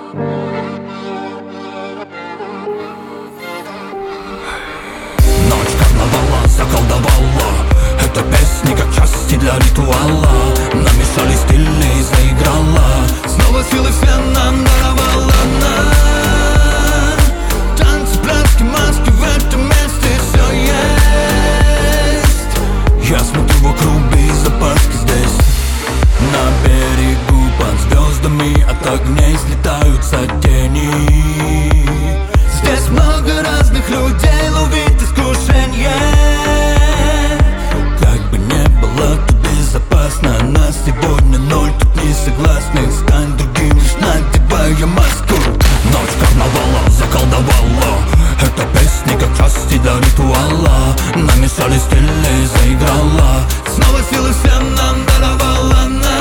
Ночь карнавала заколдовала. Эта песня как части для ритуала. Намешали стили и заиграла. Снова силы все нам даровала она. Танцы, пляски, маски, в этом месте все есть. Я смотрю вокруг без опаски здесь. На берегу под звездами от огней слетаются тени. Здесь много разных людей, ловит искушение. Как бы не было тут безопасно, на сегодня ноль, тут не согласны. Стань другим, лишь надевая маску. Ночь карнавала заколдовала. Эта песня как части для ритуала. Намешали стили и заиграла. Снова силы всем нам даровала она.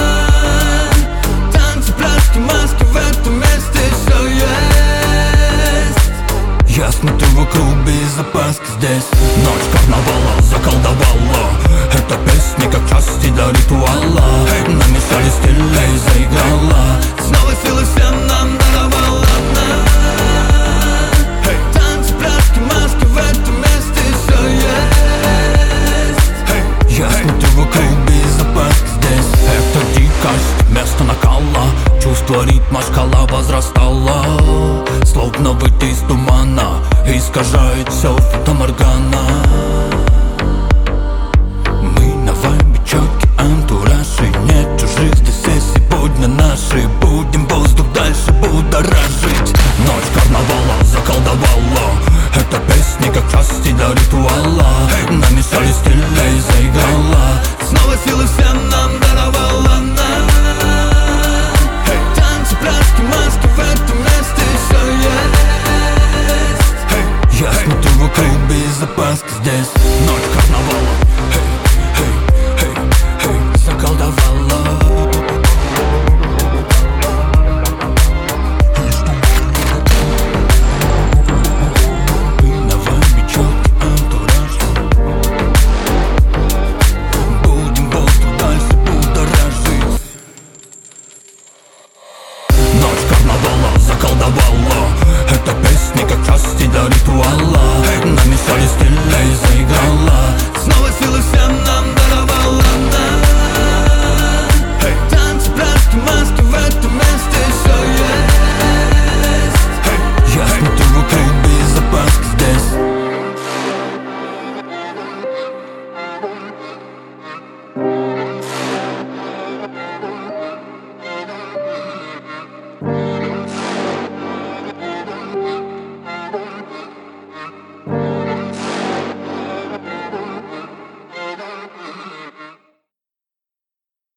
Танцы, пляски, маски, в этом месте все есть. Я смотрю вокруг без опаски здесь. Ночь карнавала заколдовала. Эта песня как части для ритуала. Намешали стили и заиграла. Снова силы всем нам даровала она. Танцы, пляски, маски, в этом месте все есть. Я смотрю вокруг без опаски здесь. Это дикость, место накала. Чувство ритма, шкала возрастала. Словно выйти из тумана. Искажает все фотоморгана. Мы на вайбе, чётки, антураж. И нет чужих здесь, все сегодня наши. Будем воздух дальше будоражить. Ночь карнавала заколдовала. Эта песня как части для ритуала. Намешали стили и заиграла. Снова силы всем нам даровала она. Танцы, пляски, маски, в этом месте все есть. Я смотрю вокруг без опаски здесь. Ночь карнавала. Заколдовала. Заколдовала. Эта песня как части для ритуала. Намешали стили и заиграла. Снова силы всем нам даровала она. Танцы, пляски, маски,